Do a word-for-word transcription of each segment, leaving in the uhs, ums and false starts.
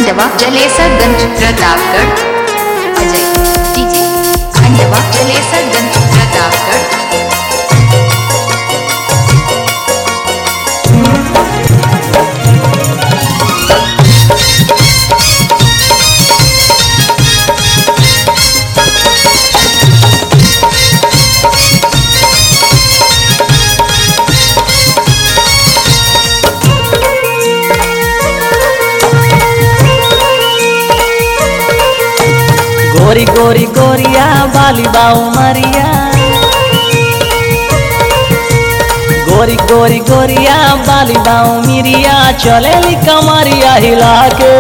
Khandwa Jalesarganj Pratapgarh. Ajay DJ Khandwa Jalesarganj Pratapgarh. गोरी गोरी गोरिया बाली बाऊ मरिया, गोरी गोरी गोरिया बाली बाऊ मिरिया, चलेली कमरिया हिला के,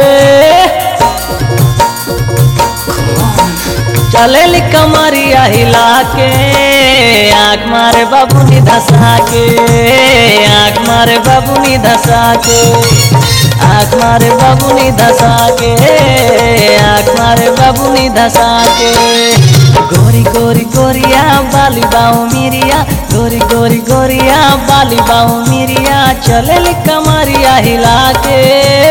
चलेली कमरिया हिला के, आँख मारे बाबूनी धसा के, आँख मारे बाबूनी धसा के, आँख मारे बाबूनी धसा के, आँख मारे बाबूनी धसा के। गोरी गोरी गोरिया बाली बाऊ मिरिया, गोरी गोरी गोरिया बाली बाऊ मिरिया, चलेली कमरिया हिला के,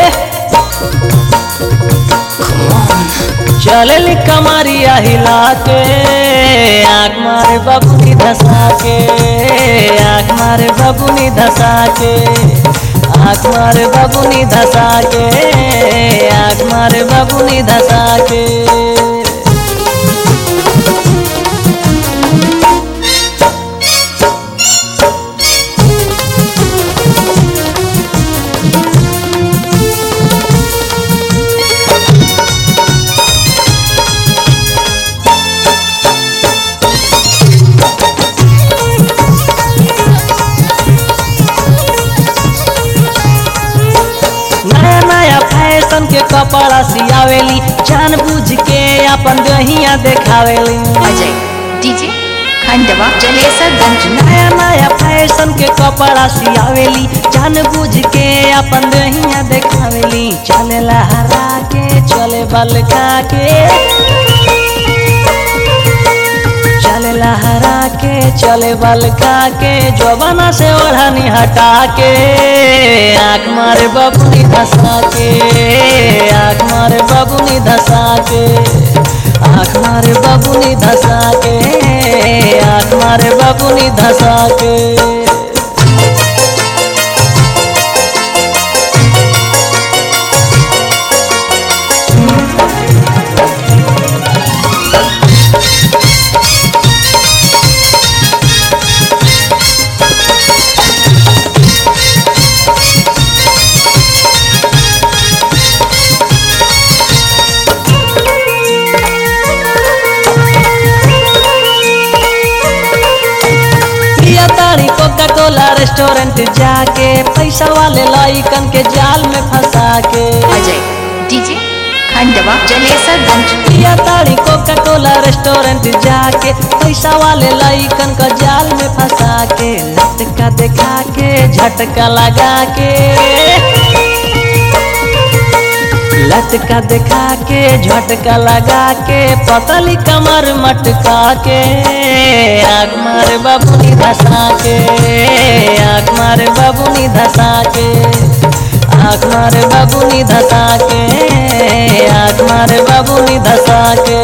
चलेली कमरिया हिला के, आँख मारे बाबूनी धसा के, आँख मारे बाबूनी धसा के, आँख मारे बाबूनी धसा के, आँख मारे बाबूनी धसा के। नया नया फैशन के कपड़ा सियावेली, जान बुझ के अपन दहिया देखावेली। अजय डीजे खंडवा जलेसरगंज। नया नया फैशन के कपड़ा सियावेली, जान बुझ के अपन दहिया देखावेली। चले लहरा के चले बलका के, चले लहरा के चले बलका के, जवाना से ओढ़नी हटा के, आँख मारे बाबूनी धसा के, आँख मारे बाबूनी धसा के, आँख मारे बाबूनी धसा के, आँख मारे बाबूनी धसा के। कोका कोला रेस्टोरेंट जाके, पैसा वाले लाइकन के जाल में फंसा के। अजय डीजे खंडवा जलेसरगंज। पिया ताड़ी कोका कोला रेस्टोरेंट जाके, पैसा वाले लाइकन का जाल में फंसा के, लटका दिखा के झटका लगा के, लटका दिखा के झटका लगा के, पतली कमर मटका के, आँख मारे बाबूनी धसा के, आँख मारे बाबूनी धसा के, आँख मारे बाबूनी धसा के, आँख मारे बाबूनी धसा के।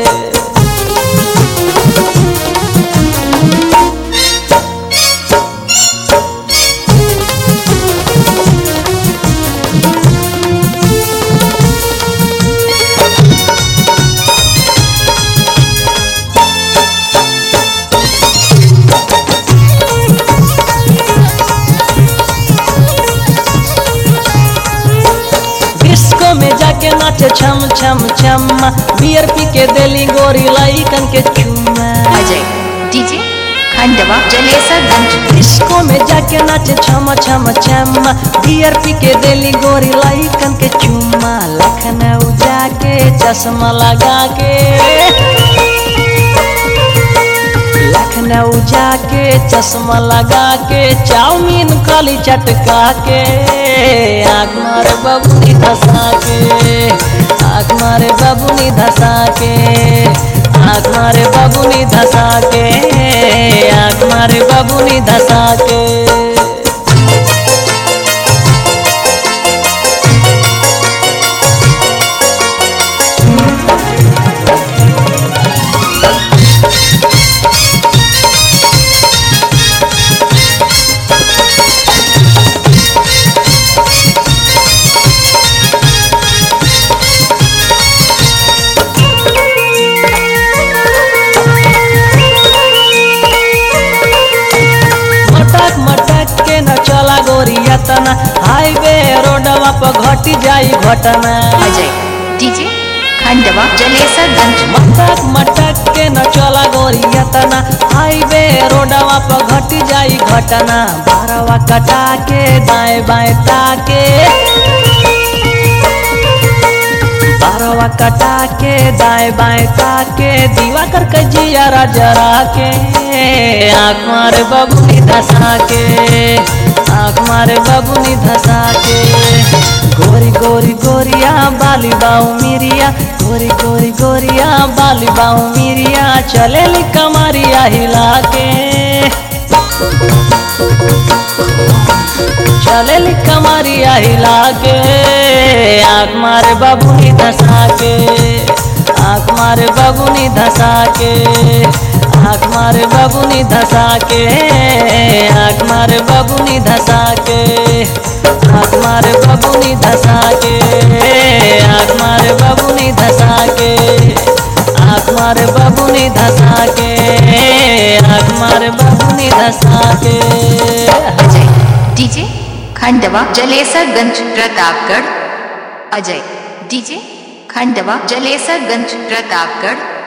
डिस्को में जाके नाचे छम छम छम्मा, बियर पी के देली गोरी लाइकन के चुम्मा। अजय डीजे खंडवा जलेसरगंज। डिस्को में जाके नाचे छम छम छम्मा, बियर पी के देली गोरी लाइकन के चुम्मा। लखनऊ जाके चश्मा लगा के, लखनऊ जाके चश्मा लगा के, चाउमीन खाली चटका के, आँख मारे बाबूनी धसा के, आँख मारे बाबूनी धसा के, आँख मारे बाबूनी धसा के, आँख मारे बाबूनी धसा के। रोडवा पर घटी जाई घटना। अजय डीजे खंडवा जलेसरगंज। मटक मटक के न चला गोरिया तना, हाईवे रोडवा पर घटी जाई घटना। बारवा कटा के दाएं बाएं ताके, बारवा कटा के दाएं बाएं ताके, दीवा कर के जिया जरा के, आँख मारे बबुनी धसा के, आँख मारे बबुनी धसा के। गोरी गोरी गोरिया बाली बाऊ मिरिया, गोरी गोरी गोरिया बाली बाऊ मिरिया, चले ली कमरिया हिला के, चले ली कमरिया हिला के, आँख मारे बबुनी धसा के, आँख मारे बबुनी धसा के, आँख मारे बबुनी धसा के, आँख मारे बबुनी धसा के, आँख मारे बबुनी धसा के, आँख मारे बबुनी धसा के, आँख मारे बबुनी धसा के, आँख मारे बबुनी धसा के। अजय डीजे खंडवा जलेसरगंज प्रतापगढ़। अजय डीजे खंडवा जलेसरगंज प्रतापगढ़।